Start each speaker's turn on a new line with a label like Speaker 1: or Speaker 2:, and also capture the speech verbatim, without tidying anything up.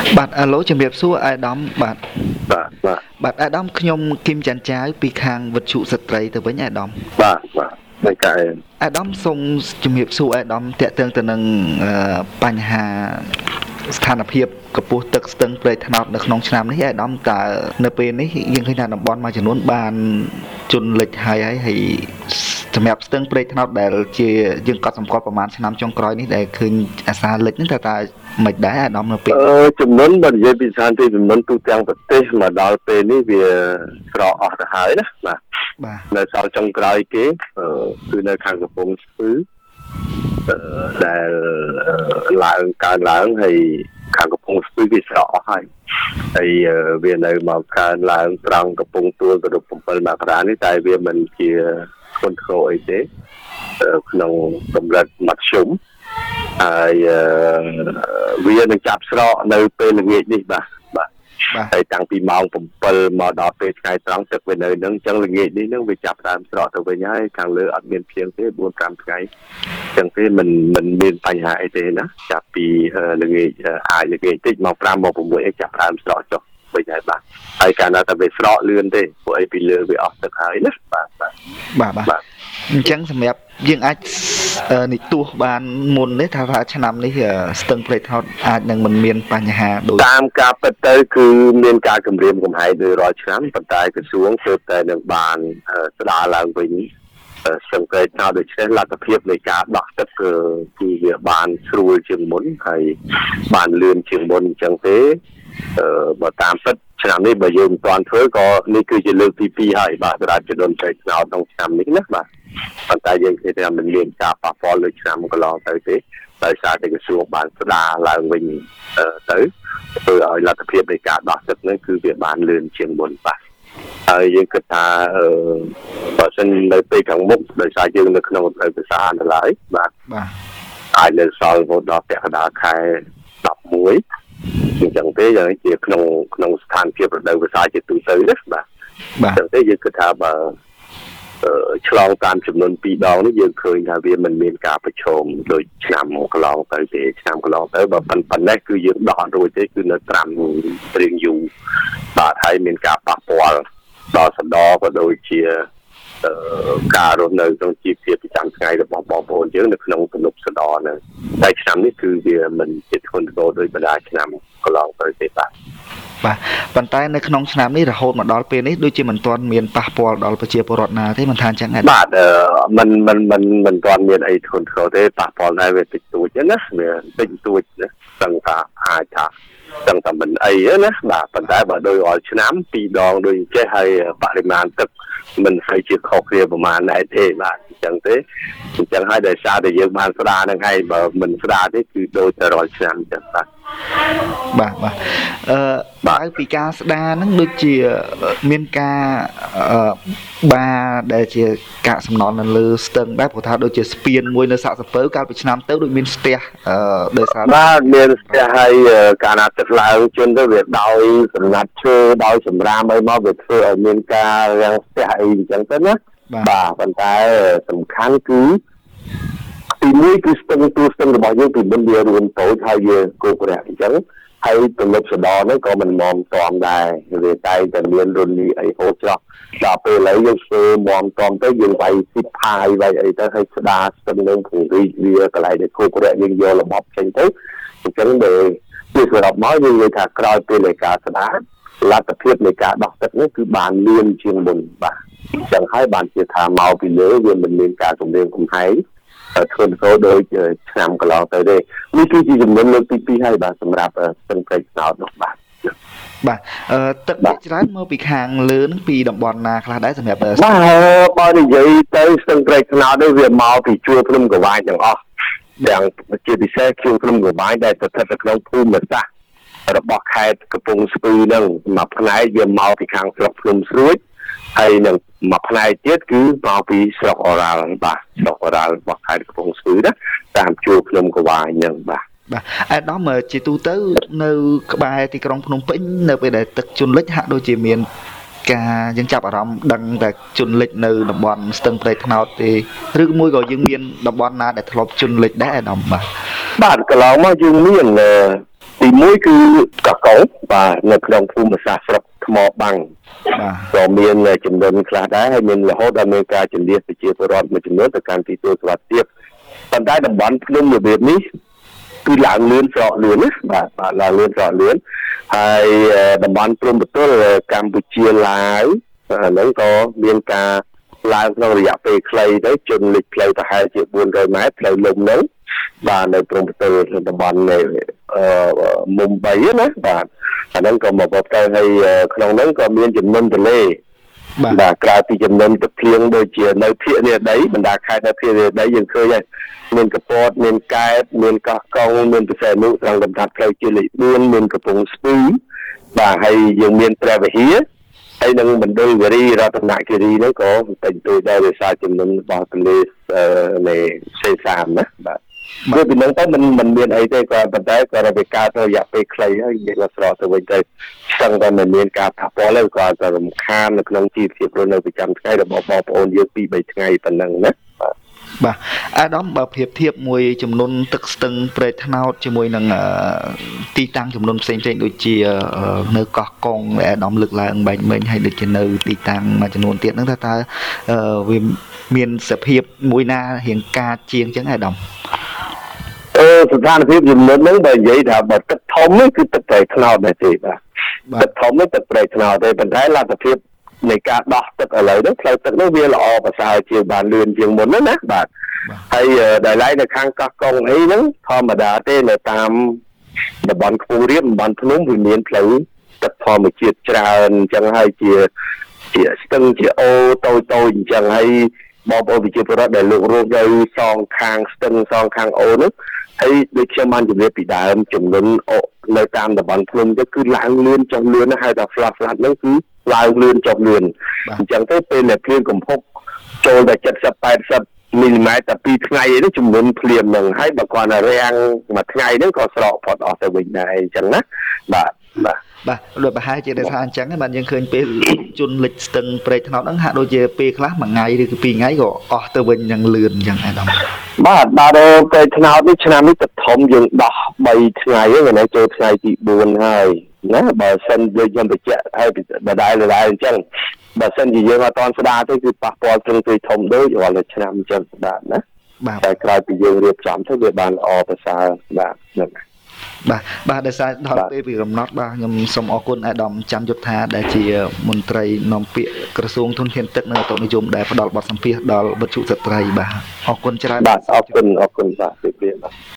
Speaker 1: បាទអាឡូជំរាបសួរអាយដាមបាទ
Speaker 2: បាទបាទ
Speaker 1: បាទអាយដាមខ្ញុំគឹមច័ន្ទចាវពីខាងវិទ្យុស្ត្រីទៅវិញអាយដាម
Speaker 2: បាទបាទតែកែ
Speaker 1: អាយដាមសូមជំរាបសួរអាយដាមតាក់ទងទៅនឹងបញ្ហាស្ថានភាពកម្ពស់ទឹកស្ទឹងព្រែកថ្នោតនៅក្នុងឆ្នាំនេះអាយដាមតើនៅពេលនេះយើងឃើញថាតំបន់មួយចំនួនបានជន់លិចហើយហើយហើយសម្រាប់ស្ទឹងព្រែកថ្នោតដែលជាយើងកត់សម្គាល់ប្រហែលឆ្នាំចុងក្រោយនេះដែលឃើញអាសាលិចហ្នឹងតើតើមិនដែរអាយដាមនៅពេល
Speaker 2: អឺចំនួនបើនិយាយពីស្ថានភាពចំនួនទូទាំងប្រទេសមកដល់ពេលនេះវាស្រកអស់ទៅហើយណាបាទ
Speaker 1: បាទ
Speaker 2: នៅសល់ចុងក្រោយគេគឺនៅខាងកំពង់ស្ពឺដែលឡើងកើនឡើងហើយខាងកំពង់ស្ពឺវាស្រកអស់ហើយហើយវានៅមកកើនឡើងត្រង់កំពង់ទួលទៅដល់7មករានេះតែវាមិនជាធ្ងន់ធ្ងរអីទេក្នុងកម្រិតមធ្យមហើយវានឹងចាប់ស្រកនៅពេលល្ងាចនេះបាទបាទហើយតាំងពីម៉ោង7មកដល់ពេលថ្ងៃត្រង់ទឹកវានៅនឹងអញ្ចឹងល្ងាចនេះនឹងវាចាប់ដើមស្រកទៅវិញហើយខាងលើអត់មានភ្លៀងទេបួន5ថ្ងៃអញ្ចឹងទេមិនមិនមានបញ្ហាអីទេណាចាប់ពីល្ងាចអាចល្ងាចតិចមក5មក6អីចាប់ដើមស្រកចុះវិញហើយបាទហើយកាលណាតែវាស្រកលឿនទេព្រោះអីពីលើវាអស់ទឹកហើយណាបាទ
Speaker 1: បាទបាទបាទអញ្ចឹងសម្រាប់យើងអាចនិទាសបានមុននេះថាថាឆ្នាំនេះស្ទឹងព្រែកថ្នោតអាចនឹងមិនមានបញ្ហាដូច
Speaker 2: តាមការពិតទៅគឺមានការគម្រាមកំហែងដោយរាល់ឆ្នាំប៉ុន្តែក្រសួងគឺតែនឹងបានស្ដារឡើងវិញស្ទឹងព្រែកថ្នោតដូច្នេះលទ្ធភាពនៃការដោះទឹកគឺគឺវាបានស្រួលជាងមុនហើយបានលឿនជាងមុនអញ្ចឹងទេអឺបើតាមពិតឆ្នាំនេះបើយើងមិនទាន់ធ្វើក៏នេះគឺជាលើកទី2ហើយបាទសម្រាប់ចំនួនព្រែកថ្នោតក្នុងឆ្នាំនេះណាបាទប៉ុន្តែយើងឃើញថាមិនមានការប៉ះពាល់លើឆ្នាំកន្លងទៅទេដោយសារតែក្រសួងបានស្ដារឡើងវិញទៅធ្វើឲ្យលទ្ធភាពនៃការដោះទឹកនេះគឺវាបានលឿនជាងមុនបាទហើយយើងគិតថាអឺបើសិននៅពេលខាងមុខដោយសារយើងនៅក្នុងប្រទេសអន្តរជាតិបាទ
Speaker 1: បាទ
Speaker 2: អាចនៅសល់រហូតដល់ពាក់កណ្ដាលខែ11អញ្ចឹងទេយ៉ាងជាក្នុងក្នុងស្ថានភាពរដូវវស្សាជាទូទៅណាបាទ
Speaker 1: បាទ
Speaker 2: អញ្ចឹងទេយើងគិតថាបើឆ្លងតាមចំនួនពីរដងនេះយើងឃើញថាវាមិនមានការប្រឈមដូចឆ្នាំកន្លងទៅទេឆ្នាំកន្លងទៅបើប៉ុណ្ណេះគឺយើងដោះអត់រួចទេគឺនៅត្រាំព្រៀងយូរបាទហើយមានការប៉ះពាល់ដល់សណ្ដោក៏ដូចជាការរស់នៅក្នុងជីវភាពប្រចាំថ្ងៃរបស់បងប្អូនយើងនៅក្នុងទំនប់សណ្ដោហ្នឹងតែឆ្នាំនេះគឺវាមិនជាធ្ងន់ធ្ងរដូចបណ្ដាឆ្នាំកន្លងទៅទេបាទ
Speaker 1: បាទប៉ុន្តែនៅក្នុងឆ្នាំនេះរហូតមកដល់ពេលនេះដូចជាមិនទាន់មានប៉ះពាល់ដល់ប្រជាពលរដ្ឋណាទេមិនថាអញ្ចឹង
Speaker 2: បាទមិនមិនមិនមិនទាន់មានអីធ្ងន់ធ្ងរទេប៉ះពាល់ដែរវាតិចតួចណាវាតិចតួចណាសឹងថាអាចថាសឹងតែមិនអីណាបាទប៉ុន្តែបើដោយរាល់ឆ្នាំពីរដងដូចចេះហើយបរិមាណទឹកមិនស្អីជាខុសគ្នាប្រហែលដែរទេបាទអញ្ចឹងទេអញ្ចឹងហើយដោយសារតែយើងបានស្ដារនឹងហើយបើមិនស្ដារទេគឺដូចតែរាល់ឆ្នាំអញ្ចឹងបាទ
Speaker 1: បាទបាទអឺបើពីការស្ដារហ្នឹងដូចជាមានការបាដែលជាកាកសំណល់នៅលើស្ទឹងដែរព្រោះថាដូចជាស្ពានមួយនៅសាក់សពើកាលពីឆ្នាំទៅដូចមានស្ទះអឺដោយសារ
Speaker 2: បាទមានស្ទះហើយកាលណាទឹកឡើងជន់ទៅវាដោយសំណាត់ឈើដោយសម្រាមអីមកវាធ្វើឲ្យមានការរាំងស្ទះអីអញ្ចឹងទៅណាបាទប៉ុន្តែសំខាន់គឺទីមួយគឺស្ទឹងទូស្ទឹងរបស់យើងពីមុនវារួមតូចហើយវាគោករះអញ្ចឹងហើយទំនប់សណ្ដោនេះក៏មិនមមតំដែរវាតែតែមានរុននេះអីហូតចោះដល់ពេលឥឡូវយើងធ្វើមមតំទៅយើងវាយស៊ីផាយវាយអីទៅហើយស្ដារស្ទឹងនឹងពង្រីកវាកន្លែងដែលគោករះយើងយករបបចេញទៅអញ្ចឹងដែលពីសរុបមកយើងនិយាយថាក្រោយពេលនៃការស្ដារលទ្ធភាពនៃការដោះទឹកនេះគឺបានលឿនជាងមុនបាទអញ្ចឹងហើយបានជាថាមកពីលើវាមិនមានការគំរាមកំហែងធ្ងន់ធ្ងរដូចឆ្នាំកន្លងទៅទេនេះគឺជាចំនួនលើកទី2ហើយបាទសម្រាប់ស្ទឹងព្រែកថ្នោតនោះបាទ
Speaker 1: បាទអឺទឹកនេះច្រើនមកពីខាងលើនឹងពីតំបន់ណាខ្លះដែរសម្រាប់
Speaker 2: បាទបើនិយាយទៅស្ទឹងព្រែកថ្នោតនេះវាមកពីជួរភ្នំក្រវាញទាំងអស់ទាំងជាពិសេសជួរភ្នំក្រវាញដែលស្ថិតនៅក្នុងភូមិសាស្ត្ររបស់ខេត្តកំពង់ស្ពឺនឹងមួយផ្នែកវាមកពីខាងស្រុកភ្នំស្រួយហើយនឹងមួយផ្នែកទៀតគឺមកពីស្រុកអូរ៉ាល់បាទស្រុកអូរ៉ាល់របស់ខេត្តកំពង់ស្ពឺណាតាមជួរភ្នំក្រវាញហ្នឹងបាទ
Speaker 1: បាទអាដាមជាទូទៅនៅក្បែរទីក្រុងភ្នំពេញនៅពេលដែលទឹកជន់លិចហាក់ដូចជាមានការយើងចាប់អារម្មណ៍ដឹងតែជន់លិចនៅតំបន់ស្ទឹងព្រែកថ្នោតទេឬមួយក៏យើងមានតំបន់ណាដែលធ្លាប់ជន់លិចដែរអាដាមបាទ
Speaker 2: បាទកន្លងមកយើងមានទីមួយគឺកកុងបាទនៅក្នុងភូមិសាស្ត្រស្រុកថ្មបាំងក៏មានចំនួនខ្លះដែរហើយមានរហូតដល់មានការជម្លៀសប្រជាពលរដ្ឋមួយចំនួនទៅកាន់ទីទួលសុវត្ថិភាពប៉ុន្តែតំបន់ភ្នំរបៀបនេះគឺឡើងលឿនស្រកលឿនណាបាទបាទឡើងលឿនស្រកលឿនហើយតំបន់ព្រំប្រទល់កម្ពុជាឡាវហ្នឹងក៏មានការឡើងក្នុងរយៈពេលខ្លីទៅជន់លិចផ្លូវប្រហែលជាbốn trămម៉ែត្រផ្លូវលំហ្នឹងបាទនៅព្រំប្រទល់តំបន់នៃអឺមុំបីណាបាទអាហ្នឹងក៏មកបបទៅហើយក្នុងហ្នឹងក៏មានចំនួនទន្លេបាទក្រៅពីចំនួនទឹកភ្លៀងដូចជានៅភាគនិរដីបណ្ដាខេត្តនៅភាគនិរដីយើងឃើញហើយមានកពតមានកែបមានកោះកុងមានពិសេសនោះត្រង់កំថាត់ផ្លូវជាលេខbốnមានកំពង់ស្ពឺបាទហើយយើងមានព្រះវិហារហើយនឹងមណ្ឌលគិរីរតនគិរីហ្នឹងក៏តែងទូដោយដោយសារចំនួនរបស់ទន្លេនៃសេសាមណាបាទព្រោះពីហ្នឹងទៅมันมันមានអីទេក៏ប៉ុន្តែក៏រយៈកាលទៅរយៈពេលខ្លីហើយនិយាយថាស្រកទៅវិញទៅស្ទឹងតែមិនមានការប៉ះពាល់ទេក៏តែរំខាននៅក្នុងជីវភាពរស់នៅប្រចាំថ្ងៃរបស់បងប្អូនយើងពីរបីថ្ងៃប៉ុណ្ណឹងណាបាទ
Speaker 1: បាទអាដាមបើប្រៀបធៀបមួយចំនួនទឹកស្ទឹងព្រែកថ្នោតជាមួយនឹងទីតាំងចំនួនផ្សេងៗដូចជានៅកោះកុងអាដាមលើកឡើងបែកមិញហើយដូចជានៅទីតាំងមួយចំនួនទៀតហ្នឹងថាតើវាមានសភាពមួយណារៀងការជាងអញ្ចឹងអាដាម
Speaker 2: អឺស្ថានភាពចំនួនហ្នឹងបើនិយាយថាបើទឹកធំនេះគឺទឹកព្រែកថ្នោតដែរទេបាទទឹកធំនេះទឹកព្រែកថ្នោតទេប៉ុន្តែលទ្ធភាពនៃការដោះទឹកឥឡូវហ្នឹងផ្លូវទឹកនោះវាល្អប្រសើរជាងបានលឿនជាងមុនណាបាទហើយដែលឡែកនៅខាងកោះកុងអីហ្នឹងធម្មតាទេនៅតាមតំបន់ខ្ពង់រាបតំបន់ភ្នំវាមានផ្លូវទឹកធម្មជាតិច្រើនអញ្ចឹងហើយជាជាស្ទឹងជាអូតូចតូចអញ្ចឹងហើយបងប្អូនប្រជាពលរដ្ឋដែលលោករស់នៅសងខាងស្ទឹងសងខាងអូនោះហើយដូចខ្ញុំបានជម្រាបពីដើមចំនួនអូនៅតាមតំបន់ភ្នំទៅគឺឡើងលឿនចុះលឿនណាហើយតែ flash flash ហ្នឹងគឺឡើងលឿនចុះលឿនអញ្ចឹងទៅពេលដែលភ្លៀងកំពុកចូលតែseventy eightyមីលីម៉ែត្រតែពីរថ្ងៃឯនេះចំនួនភ្លៀងហ្នឹងហើយបើគាត់រាំងមួយថ្ងៃហ្នឹងក៏ស្រកផុតអស់ទៅវិញដែរអញ្ចឹងណាបាទបាទ
Speaker 1: បាទដូចប្រហែលជាដែលថាអញ្ចឹងហ្នឹងបាទយើងឃើញពេលជន់លិចស្ទឹងព្រែកថ្នោតហ្នឹងហាក់ដូចជាពេលខ្លះមួយថ្ងៃឬក៏ពីរថ្ងៃក៏អស់ទៅវិញយ៉ាងលឿនអញ្ចឹងអាដាម
Speaker 2: បាទបាទព្រែកថ្នោតនេះឆ្នាំនេះទឹកធំយើងដោះ3ថ្ងៃហ្នឹងនៅចូលថ្ងៃទីfourហើយណាបើសិនយើងខ្ញុំបញ្ជាក់ឲ្យដដែលដដែលអញ្ចឹងបើសិនជាយើងអត់តន់ស្ដារទេគឺប៉ះពាល់ទ្រង់ទ្រាយធំដូចរាល់ឆ្នាំអញ្ចឹងបាទណា
Speaker 1: បាទ
Speaker 2: តែក្រោយពីយើងរៀបចំទៅវាបានល្អប្រសើរបាទហ្នឹង
Speaker 1: បាទបាទដោយសារដល់ពេលពីកំណត់បាទខ្ញុំសូមអរគុណអាដាមច័ន្ទយុទ្ធាដែលជាមន្ត្រីនាំពាក្យក្រសួងធនធានទឹកនិងអតុនិយមដែលផ្ដល់បទសម្ភាសន៍ដល់វិទ្យុស្ត្រីបាទអរគុណច្រើន
Speaker 2: បាទអរគុណអរគុណបាទពីពីបាទ